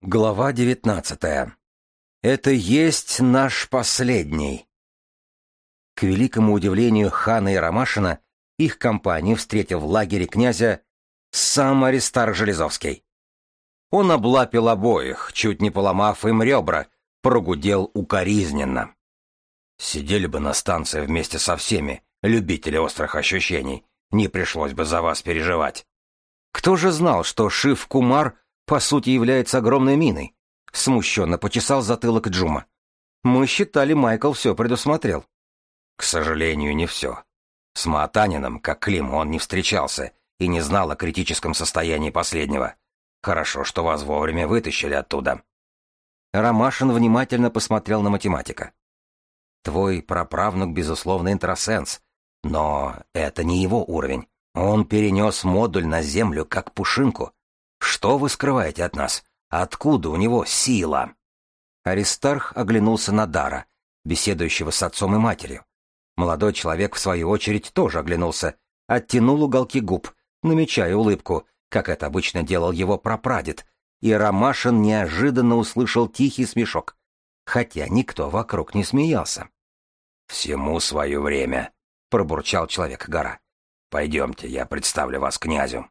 Глава 19. Это есть наш последний. К великому удивлению хана и Ромашина, их компанию встретил в лагере князя сам Аристарх Железовский. Он облапил обоих, чуть не поломав им ребра, прогудел укоризненно. Сидели бы на станции вместе со всеми, любители острых ощущений, не пришлось бы за вас переживать. Кто же знал, что Шив-Кумар по сути является огромной миной? Смущенно почесал затылок Джума. Мы считали, Майкл все предусмотрел. К сожалению, не все. С Маатанином, как Клим, он не встречался и не знал о критическом состоянии последнего. Хорошо, что вас вовремя вытащили оттуда. Ромашин внимательно посмотрел на математика. Твой праправнук, безусловно, интросенс, но это не его уровень. Он перенес модуль на Землю, как пушинку. Что вы скрываете от нас? Откуда у него сила? Аристарх оглянулся на Дара, беседующего с отцом и матерью. Молодой человек, в свою очередь, тоже оглянулся, оттянул уголки губ, намечая улыбку, как это обычно делал его прапрадед, и Ромашин неожиданно услышал тихий смешок, хотя никто вокруг не смеялся. «Всему свое время», — пробурчал Человек-гора. «Пойдемте, я представлю вас князю».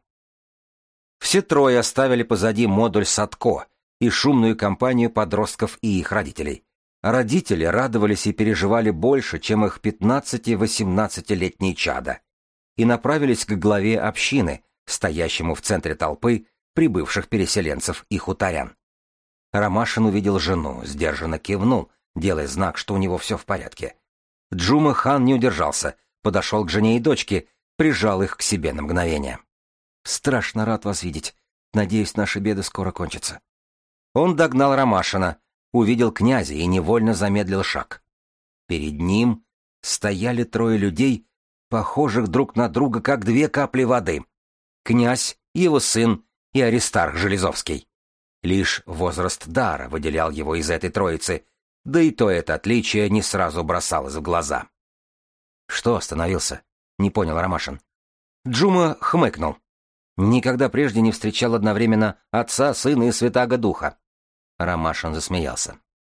Все трое оставили позади модуль Садко и шумную компанию подростков и их родителей. Родители радовались и переживали больше, чем их 15-18-летние чада, и направились к главе общины, стоящему в центре толпы прибывших переселенцев и хуторян. Ромашин увидел жену, сдержанно кивнул, делая знак, что у него все в порядке. Джума хан не удержался, подошел к жене и дочке, прижал их к себе на мгновение. «Страшно рад вас видеть. Надеюсь, наши беды скоро кончатся». Он догнал Ромашина, увидел князя и невольно замедлил шаг. Перед ним стояли трое людей, похожих друг на друга, как две капли воды. Князь, его сын и Аристарх Железовский. Лишь возраст Дара выделял его из этой троицы, да и то это отличие не сразу бросалось в глаза. «Что остановился?» — не понял Ромашин. Джума хмыкнул. Никогда прежде не встречал одновременно Отца, Сына и Святаго Духа. Ромашин засмеялся.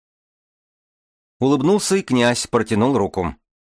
Улыбнулся и князь протянул руку.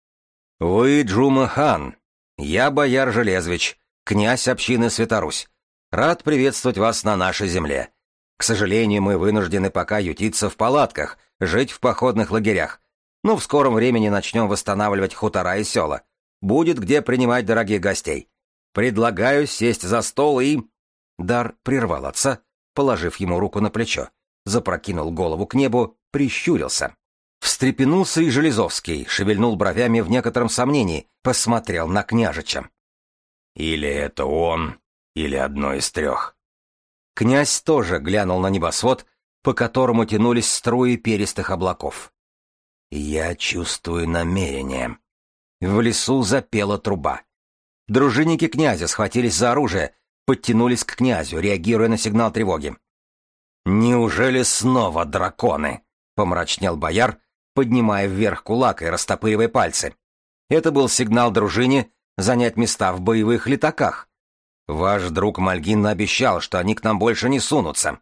«Вы Джума хан. Я бояр Железвич, князь общины Святорусь. Рад приветствовать вас на нашей земле. К сожалению, мы вынуждены пока ютиться в палатках, жить в походных лагерях. Но в скором времени начнем восстанавливать хутора и села. Будет где принимать дорогих гостей. Предлагаю сесть за стол и...» Дар прервал отца, положив ему руку на плечо, запрокинул голову к небу, прищурился. Встрепенулся и Железовский, шевельнул бровями в некотором сомнении, посмотрел на княжича. «Или это он, или одно из трех». Князь тоже глянул на небосвод, по которому тянулись струи перистых облаков. «Я чувствую намерение». В лесу запела труба. Дружинники князя схватились за оружие, подтянулись к князю, реагируя на сигнал тревоги. «Неужели снова драконы?» — помрачнел бояр, поднимая вверх кулак и растопыривая пальцы. Это был сигнал дружине занять места в боевых летаках. Ваш друг Мальгин обещал, что они к нам больше не сунутся.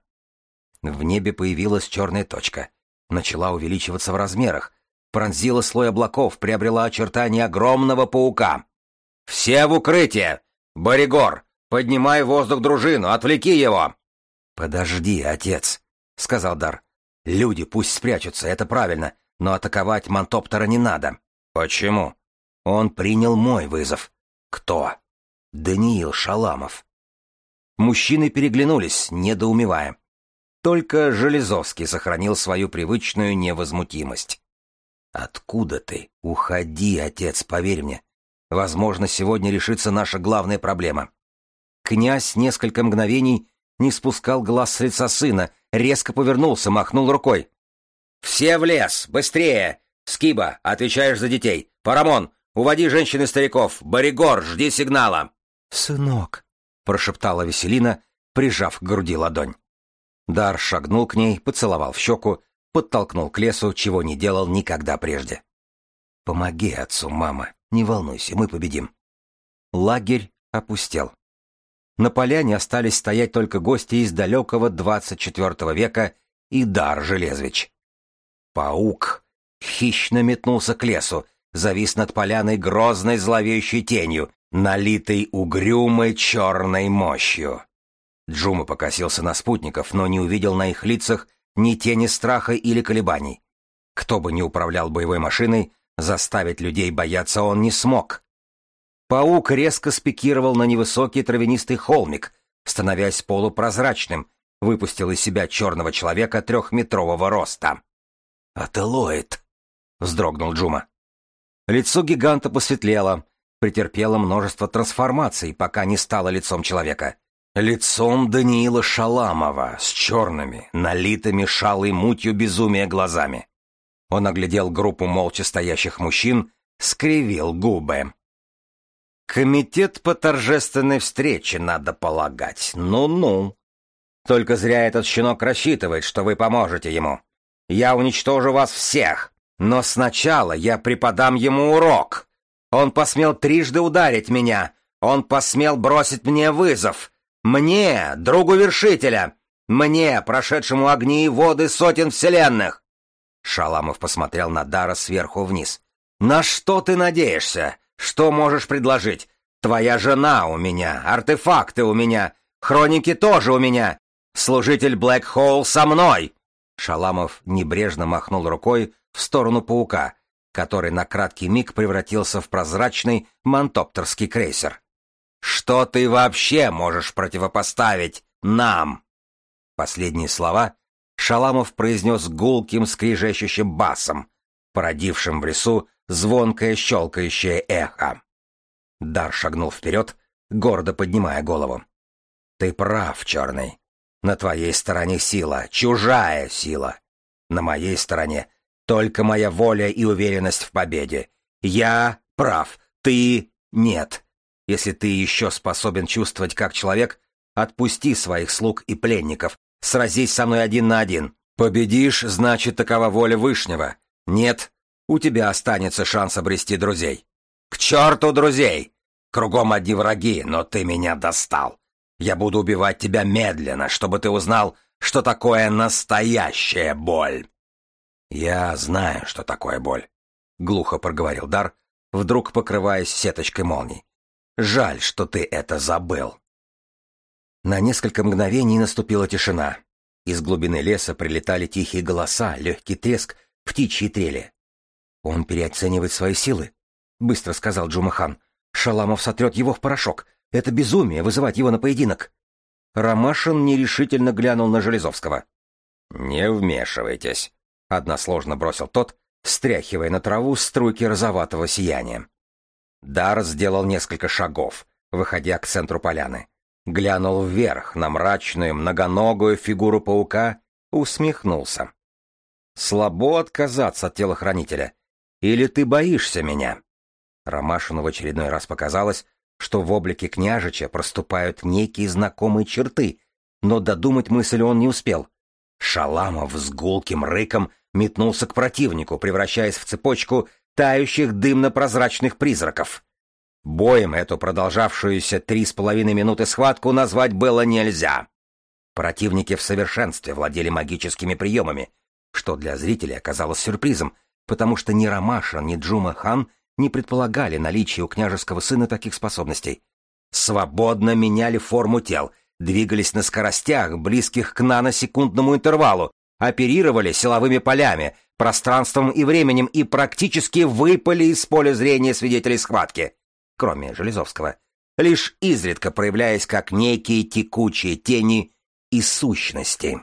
В небе появилась черная точка. Начала увеличиваться в размерах. Пронзила слой облаков, приобрела очертания огромного паука. «Все в укрытие! Боригор, поднимай в воздух дружину, отвлеки его!» «Подожди, отец», — сказал Дар. «Люди пусть спрячутся, это правильно, но атаковать Мантоптера не надо». «Почему?» «Он принял мой вызов». «Кто?» «Даниил Шаламов». Мужчины переглянулись, недоумевая. Только Железовский сохранил свою привычную невозмутимость. «Откуда ты? Уходи, отец, поверь мне. Возможно, сегодня решится наша главная проблема». Князь несколько мгновений не спускал глаз с лица сына, резко повернулся, махнул рукой. «Все в лес! Быстрее! Скиба, отвечаешь за детей! Парамон, уводи женщин и стариков! Боригор, жди сигнала!» «Сынок!» — прошептала Веселина, прижав к груди ладонь. Дар шагнул к ней, поцеловал в щеку, подтолкнул к лесу, чего не делал никогда прежде. «Помоги отцу, мама, не волнуйся, мы победим». Лагерь опустел. На поляне остались стоять только гости из далекого 24 века и Дар Железвич. Паук хищно метнулся к лесу, завис над поляной грозной зловещей тенью, налитой угрюмой черной мощью. Джума покосился на спутников, но не увидел на их лицах ни тени страха или колебаний. Кто бы ни управлял боевой машиной, заставить людей бояться он не смог. Паук резко спикировал на невысокий травянистый холмик, становясь полупрозрачным, выпустил из себя черного человека 3-метрового роста. «Ателоид!» — вздрогнул Джума. Лицо гиганта посветлело, претерпело множество трансформаций, пока не стало лицом человека. Лицом Даниила Шаламова, с черными, налитыми шалой мутью безумия глазами. Он оглядел группу молча стоящих мужчин, скривил губы. «Комитет по торжественной встрече, надо полагать. Ну-ну. Только зря этот щенок рассчитывает, что вы поможете ему. Я уничтожу вас всех, но сначала я преподам ему урок. Он посмел трижды ударить меня. Он посмел бросить мне вызов. Мне, другу вершителя. Мне, прошедшему огни и воды сотен вселенных». Шаламов посмотрел на Дара сверху вниз. «На что ты надеешься? Что можешь предложить? Твоя жена у меня, артефакты у меня, хроники тоже у меня. Служитель Блэк Хоул со мной!» Шаламов небрежно махнул рукой в сторону паука, который на краткий миг превратился в прозрачный мантоптерский крейсер. «Что ты вообще можешь противопоставить нам?» Последние слова Шаламов произнес гулким скрижещущим басом, породившим в лесу звонкое щелкающее эхо. Дар шагнул вперед, гордо поднимая голову. «Ты прав, Черный. На твоей стороне сила, чужая сила. На моей стороне только моя воля и уверенность в победе. Я прав, ты нет. Если ты еще способен чувствовать как человек, отпусти своих слуг и пленников, сразись со мной 1 на 1. Победишь, значит, такова воля Вышнего. Нет, у тебя останется шанс обрести друзей. К черту друзей! Кругом одни враги, но ты меня достал. Я буду убивать тебя медленно, чтобы ты узнал, что такое настоящая боль». «Я знаю, что такое боль», — глухо проговорил Дар, вдруг покрываясь сеточкой молний. «Жаль, что ты это забыл». На несколько мгновений наступила тишина. Из глубины леса прилетали тихие голоса, легкий треск, птичьи трели. «Он переоценивает свои силы», — быстро сказал Джумахан. «Шаламов сотрет его в порошок. Это безумие — вызывать его на поединок». Ромашин нерешительно глянул на Железовского. «Не вмешивайтесь», — односложно бросил тот, стряхивая на траву струйки розоватого сияния. Дар сделал несколько шагов, выходя к центру поляны. Глянул вверх на мрачную многоногую фигуру паука, усмехнулся. «Слабо отказаться от телохранителя. Или ты боишься меня?» Ромашину в очередной раз показалось, что в облике княжича проступают некие знакомые черты, но додумать мысль он не успел. Шаламов с гулким рыком метнулся к противнику, превращаясь в цепочку тающих дымно-прозрачных призраков. Боем эту продолжавшуюся 3,5 минуты схватку назвать было нельзя. Противники в совершенстве владели магическими приемами, что для зрителей оказалось сюрпризом, потому что ни Ромашин, ни Джумахан не предполагали наличие у княжеского сына таких способностей. Свободно меняли форму тел, двигались на скоростях, близких к наносекундному интервалу, оперировали силовыми полями, пространством и временем и практически выпали из поля зрения свидетелей схватки, кроме Железовского, лишь изредка проявляясь как некие текучие тени и сущности.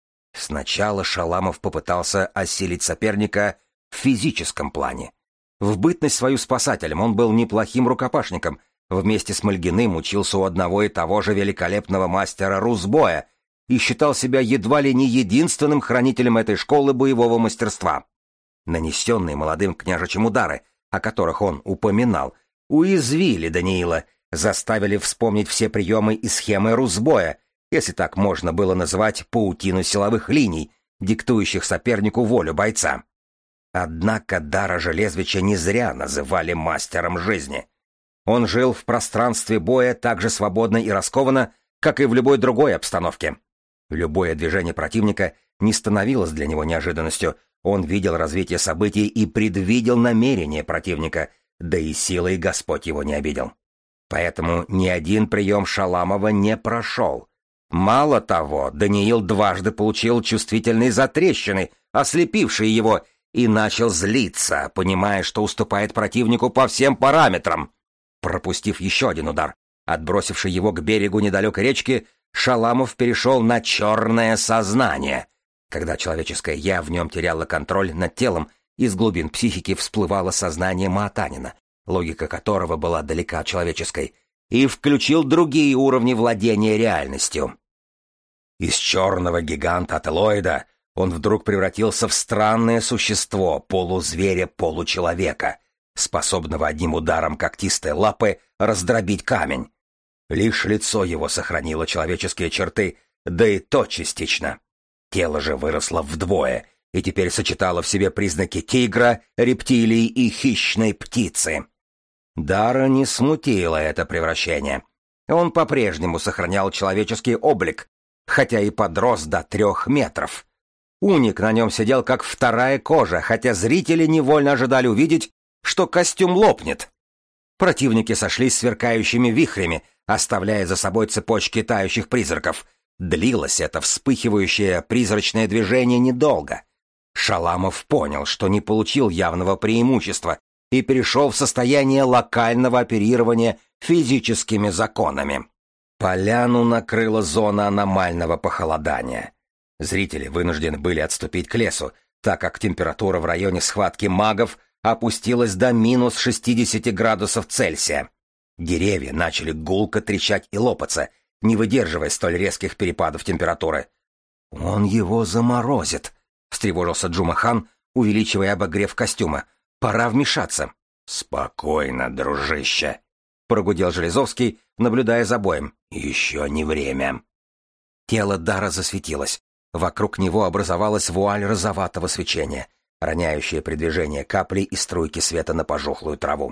Сначала Шаламов попытался осилить соперника в физическом плане. В бытность свою спасателем он был неплохим рукопашником, вместе с Мальгиным учился у одного и того же великолепного мастера Рузбоя и считал себя едва ли не единственным хранителем этой школы боевого мастерства. Нанесенные молодым княжичем удары, о которых он упоминал, уязвили Даниила, заставили вспомнить все приемы и схемы Рузбоя, если так можно было назвать паутину силовых линий, диктующих сопернику волю бойца. Однако Дара Железвича не зря называли мастером жизни. Он жил в пространстве боя так же свободно и раскованно, как и в любой другой обстановке. Любое движение противника не становилось для него неожиданностью. Он видел развитие событий и предвидел намерения противника, да и силой Господь его не обидел. Поэтому ни один прием Шаламова не прошел. Мало того, Даниил дважды получил чувствительные затрещины, ослепившие его, и начал злиться, понимая, что уступает противнику по всем параметрам. Пропустив еще один удар, отбросивший его к берегу недалекой речки, Шаламов перешел на черное сознание. Когда человеческое «я» в нем теряло контроль над телом, из глубин психики всплывало сознание Маатанина, логика которого была далека от человеческой, и включил другие уровни владения реальностью. Из черного гиганта-ателоида он вдруг превратился в странное существо, полузверя-получеловека, способного одним ударом когтистой лапы раздробить камень. Лишь лицо его сохранило человеческие черты, да и то частично. Тело же выросло вдвое и теперь сочетало в себе признаки тигра, рептилий и хищной птицы. Дара не смутило это превращение. Он по-прежнему сохранял человеческий облик, хотя и подрос до 3 метров. Уник на нем сидел как вторая кожа, хотя зрители невольно ожидали увидеть, что костюм лопнет. Противники сошлись сверкающими вихрями, оставляя за собой цепочки тающих призраков. Длилось это вспыхивающее призрачное движение недолго. Шаламов понял, что не получил явного преимущества и перешел в состояние локального оперирования физическими законами. Поляну накрыла зона аномального похолодания. Зрители вынуждены были отступить к лесу, так как температура в районе схватки магов опустилась до минус 60 градусов Цельсия. Деревья начали гулко трещать и лопаться, не выдерживая столь резких перепадов температуры. «Он его заморозит», — встревожился Джумахан, увеличивая обогрев костюма. «Пора вмешаться». «Спокойно, дружище», — прогудел Железовский, наблюдая за боем. «Еще не время». Тело Дара засветилось. Вокруг него образовалась вуаль розоватого свечения, роняющая при движении капли и струйки света на пожухлую траву.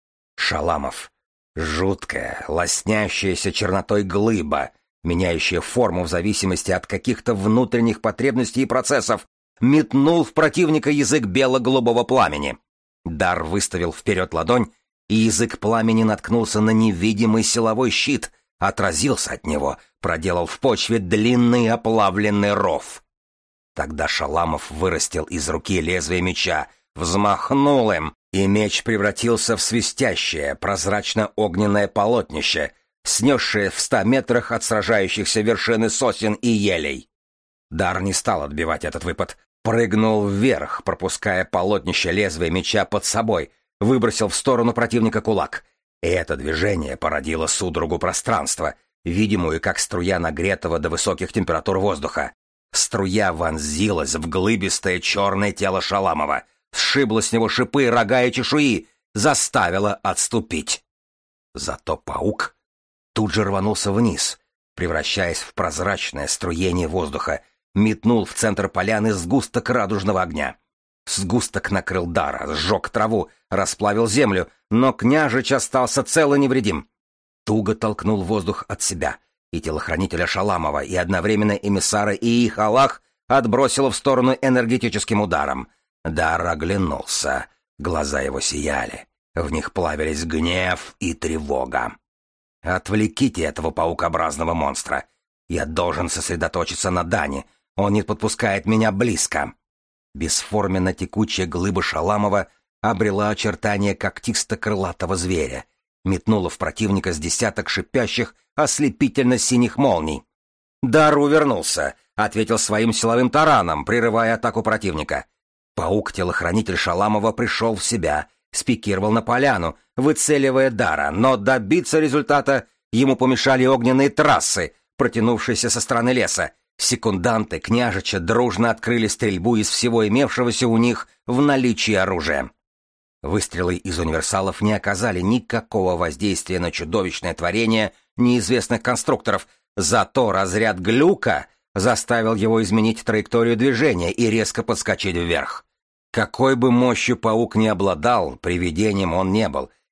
Шаламов. Жуткая, лоснящаяся чернотой глыба, меняющая форму в зависимости от каких-то внутренних потребностей и процессов, метнул в противника язык бело-голубого пламени. Дар выставил вперед ладонь, и язык пламени наткнулся на невидимый силовой щит, отразился от него, проделал в почве длинный оплавленный ров. Тогда Шаламов вырастил из руки лезвие меча, взмахнул им, и меч превратился в свистящее, прозрачно-огненное полотнище, снесшее в 100 метрах от сражающихся вершины сосен и елей. Дар не стал отбивать этот выпад, прыгнул вверх, пропуская полотнище лезвия меча под собой, выбросил в сторону противника кулак. И это движение породило судорогу пространства, видимую как струя нагретого до высоких температур воздуха. Струя вонзилась в глыбистое черное тело Шаламова, сшибла с него шипы, рога и чешуи, заставила отступить. Зато паук тут же рванулся вниз, превращаясь в прозрачное струение воздуха, метнул в центр поляны сгусток радужного огня. Сгусток накрыл Дара, сжег траву, расплавил землю, но княжич остался цел и невредим. Туго толкнул воздух от себя, и телохранителя Шаламова, и одновременно эмиссара и их Аллах отбросило в сторону энергетическим ударом. Дар оглянулся, глаза его сияли, в них плавились гнев и тревога. «Отвлеките этого паукообразного монстра. Я должен сосредоточиться на Дане, он не подпускает меня близко». Бесформенно текучая глыба Шаламова обрела очертания когтисто-крылатого зверя, метнула в противника с десяток шипящих, ослепительно-синих молний. Дар увернулся, ответил своим силовым тараном, прерывая атаку противника. Паук-телохранитель Шаламова пришел в себя, спикировал на поляну, выцеливая Дара, но добиться результата ему помешали огненные трассы, протянувшиеся со стороны леса. Секунданты княжича дружно открыли стрельбу из всего имевшегося у них в наличии оружия. Выстрелы из универсалов не оказали никакого воздействия на чудовищное творение неизвестных конструкторов, зато разряд глюка заставил его изменить траекторию движения и резко подскочить вверх. Какой бы мощью паук ни обладал, привидением он не был,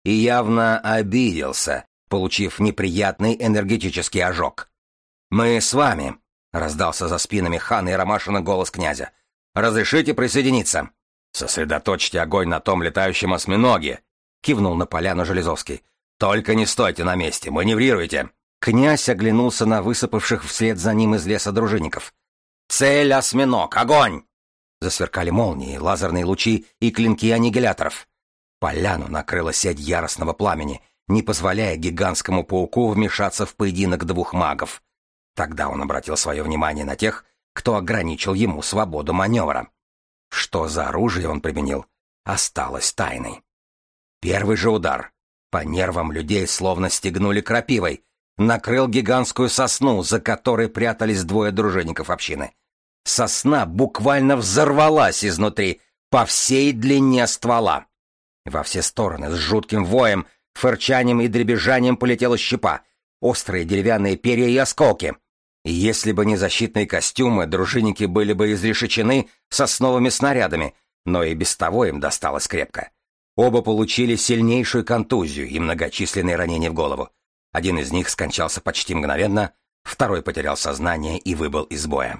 и явно обиделся, получив неприятный энергетический ожог. «Мы с вами», — раздался за спинами Хана и Ромашина голос князя. «Разрешите присоединиться?» «Сосредоточьте огонь на том летающем осьминоге», — кивнул на поляну Железовский. «Только не стойте на месте, маневрируйте». Князь оглянулся на высыпавших вслед за ним из леса дружинников. «Цель — осьминог! Огонь!» Засверкали молнии, лазерные лучи и клинки аннигиляторов. Поляну накрыла сеть яростного пламени, не позволяя гигантскому пауку вмешаться в поединок двух магов. Тогда он обратил свое внимание на тех, кто ограничил ему свободу маневра. Что за оружие он применил, осталось тайной. Первый же удар. По нервам людей словно стегнули крапивой. Накрыл гигантскую сосну, за которой прятались двое дружинников общины. Сосна буквально взорвалась изнутри, по всей длине ствола. Во все стороны с жутким воем, фырчанием и дребезжанием полетела щепа, острые деревянные перья и осколки. И если бы не защитные костюмы, дружинники были бы изрешечены сосновыми снарядами, но и без того им досталось крепко. Оба получили сильнейшую контузию и многочисленные ранения в голову. Один из них скончался почти мгновенно, второй потерял сознание и выбыл из боя.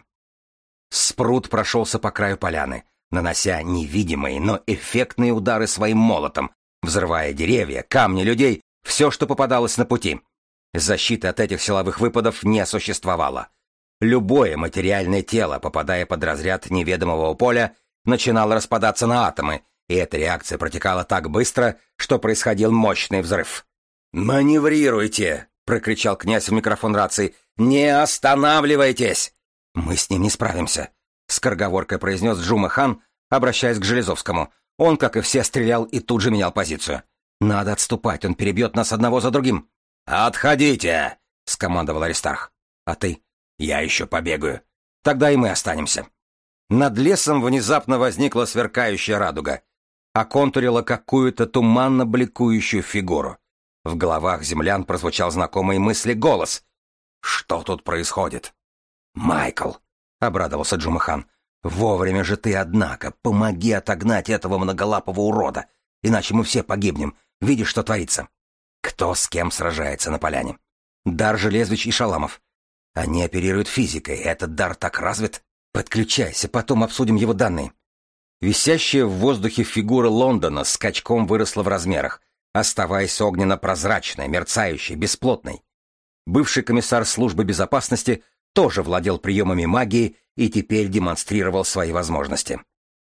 Спрут прошелся по краю поляны, нанося невидимые, но эффектные удары своим молотом, взрывая деревья, камни, людей, все, что попадалось на пути. Защиты от этих силовых выпадов не существовало. Любое материальное тело, попадая под разряд неведомого поля, начинало распадаться на атомы, и эта реакция протекала так быстро, что происходил мощный взрыв. «Маневрируйте!» — прокричал князь в микрофон рации. «Не останавливайтесь!» «Мы с ним не справимся», — скороговоркой произнес Джума хан, обращаясь к Железовскому. Он, как и все, стрелял и тут же менял позицию. «Надо отступать, он перебьет нас одного за другим». «Отходите!» — скомандовал Аристарх. «А ты?» «Я еще побегаю». «Тогда и мы останемся». Над лесом внезапно возникла сверкающая радуга. Оконтурила какую-то туманно-бликующую фигуру. В головах землян прозвучал знакомый мысли голос. «Что тут происходит?» «Майкл», — обрадовался Джумахан, — «вовремя же ты, однако, помоги отогнать этого многолапого урода, иначе мы все погибнем. Видишь, что творится?» «Кто с кем сражается на поляне?» «Дар Железвич и Шаламов. Они оперируют физикой, этот дар так развит. Подключайся, потом обсудим его данные». Висящая в воздухе фигура Лондона скачком выросла в размерах, оставаясь огненно-прозрачной, мерцающей, бесплотной. Бывший комиссар службы безопасности тоже владел приемами магии и теперь демонстрировал свои возможности.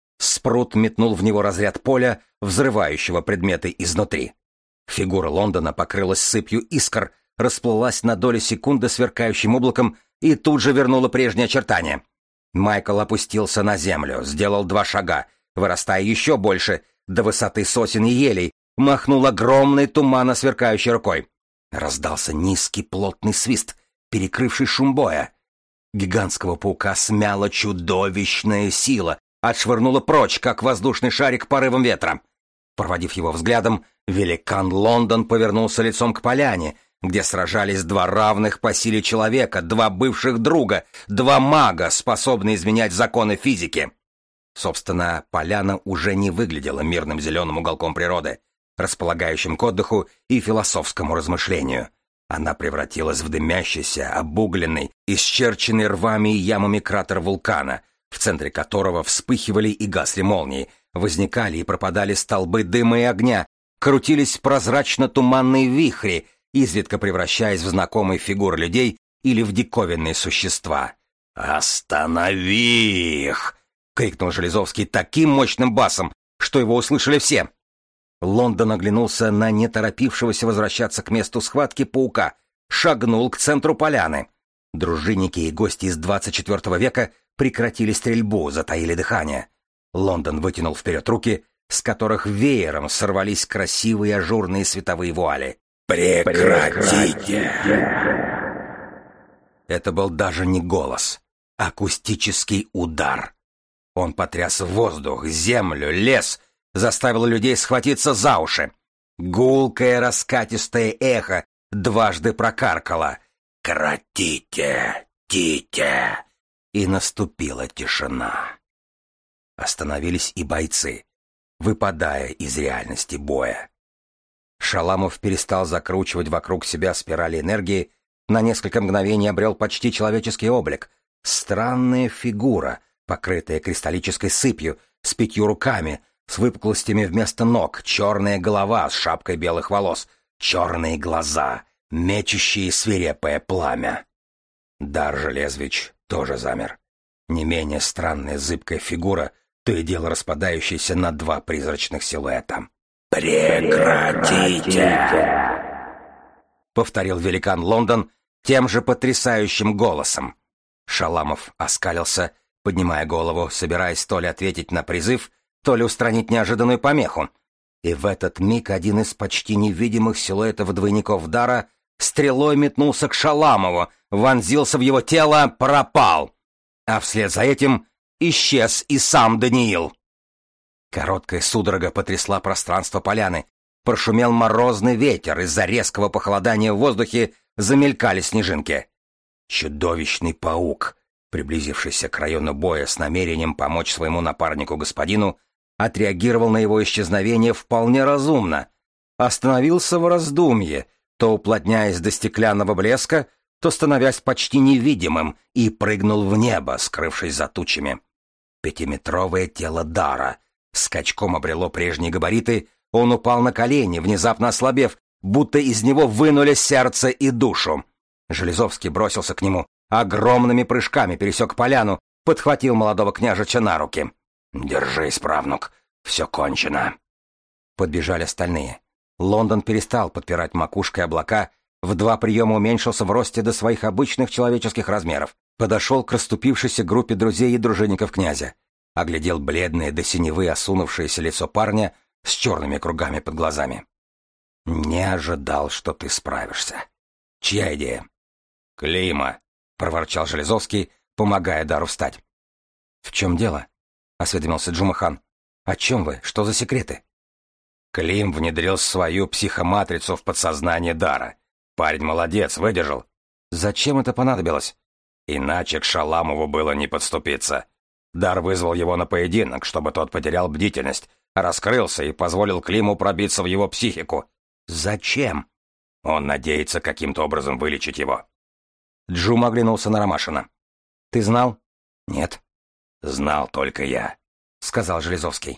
Спрут метнул в него разряд поля, взрывающего предметы изнутри. Фигура Лондона покрылась сыпью искр, расплылась на долю секунды сверкающим облаком и тут же вернула прежние очертания. Майкл опустился на землю, сделал 2 шага, вырастая еще больше, до высоты сосен и елей, махнул огромной туманно сверкающей рукой. Раздался низкий плотный свист, перекрывший шум боя. Гигантского паука смяла чудовищная сила, отшвырнула прочь, как воздушный шарик порывом ветра. Проводив его взглядом, великан Лондон повернулся лицом к поляне, где сражались 2 равных по силе человека, 2 бывших друга, 2 мага, способные изменять законы физики. Собственно, поляна уже не выглядела мирным зеленым уголком природы, располагающим к отдыху и философскому размышлению. Она превратилась в дымящийся, обугленный, исчерченный рвами и ямами кратер вулкана, в центре которого вспыхивали и гасли молнии, возникали и пропадали столбы дыма и огня, крутились прозрачно-туманные вихри, изредка превращаясь в знакомые фигуры людей или в диковинные существа. «Останови их!» — крикнул Железовский таким мощным басом, что его услышали все. Лондон оглянулся на неторопившегося возвращаться к месту схватки паука, шагнул к центру поляны. Дружинники и гости из 24 века прекратили стрельбу, затаили дыхание. Лондон вытянул вперед руки, с которых веером сорвались красивые ажурные световые вуали. «Прекратите!» Это был даже не голос, акустический удар. Он потряс воздух, землю, лес, заставил людей схватиться за уши. Гулкое раскатистое эхо дважды прокаркало: «Кратите! Тите!» И наступила тишина. Остановились и бойцы, выпадая из реальности боя. Шаламов перестал закручивать вокруг себя спирали энергии, на несколько мгновений обрел почти человеческий облик. Странная фигура, покрытая кристаллической сыпью, с 5 руками, с выпуклостями вместо ног, черная голова с шапкой белых волос, черные глаза, мечущие свирепое пламя. Дар Железвич тоже замер. Не менее странная зыбкая фигура, то и дело распадающаяся на 2 призрачных силуэта. «Прекратите!» — повторил великан Лондон тем же потрясающим голосом. Шаламов оскалился, поднимая голову, собираясь то ли ответить на призыв, то ли устранить неожиданную помеху. И в этот миг один из почти невидимых силуэтов двойников Дара стрелой метнулся к Шаламову, вонзился в его тело, пропал. А вслед за этим исчез и сам Даниил. Короткая судорога потрясла пространство поляны. Прошумел морозный ветер, из-за резкого похолодания в воздухе замелькали снежинки. Чудовищный паук, приблизившийся к району боя с намерением помочь своему напарнику-господину, отреагировал на его исчезновение вполне разумно. Остановился в раздумье, то уплотняясь до стеклянного блеска, то становясь почти невидимым, и прыгнул в небо, скрывшись за тучами. 5-метровое тело Дара скачком обрело прежние габариты, он упал на колени, внезапно ослабев, будто из него вынули сердце и душу. Железовский бросился к нему, огромными прыжками пересек поляну, подхватил молодого княжича на руки. «Держись, правнук, все кончено». Подбежали остальные. Лондон перестал подпирать макушкой облака, в 2 приема уменьшился в росте до своих обычных человеческих размеров, подошел к расступившейся группе друзей и дружинников князя, оглядел бледное до синевы осунувшееся лицо парня с черными кругами под глазами. «Не ожидал, что ты справишься. Чья идея?» «Клима», — проворчал Железовский, помогая Дару встать. «В чем дело?» — осведомился Джумахан. «О чем вы? Что за секреты?» Клим внедрил свою психоматрицу в подсознание Дара. Парень молодец, выдержал. Зачем это понадобилось? Иначе к Шаламову было не подступиться. Дар вызвал его на поединок, чтобы тот потерял бдительность, раскрылся и позволил Климу пробиться в его психику. Зачем? Он надеется каким-то образом вылечить его. Джум оглянулся на Ромашина. «Ты знал?» «Нет». «Знал только я», — сказал Железовский.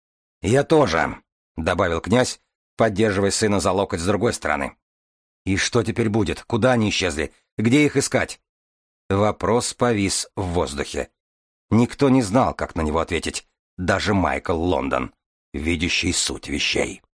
«Я тоже», — добавил князь, поддерживая сына за локоть с другой стороны. «И что теперь будет? Куда они исчезли? Где их искать?» Вопрос повис в воздухе. Никто не знал, как на него ответить. Даже Майкл Лондон, видящий суть вещей.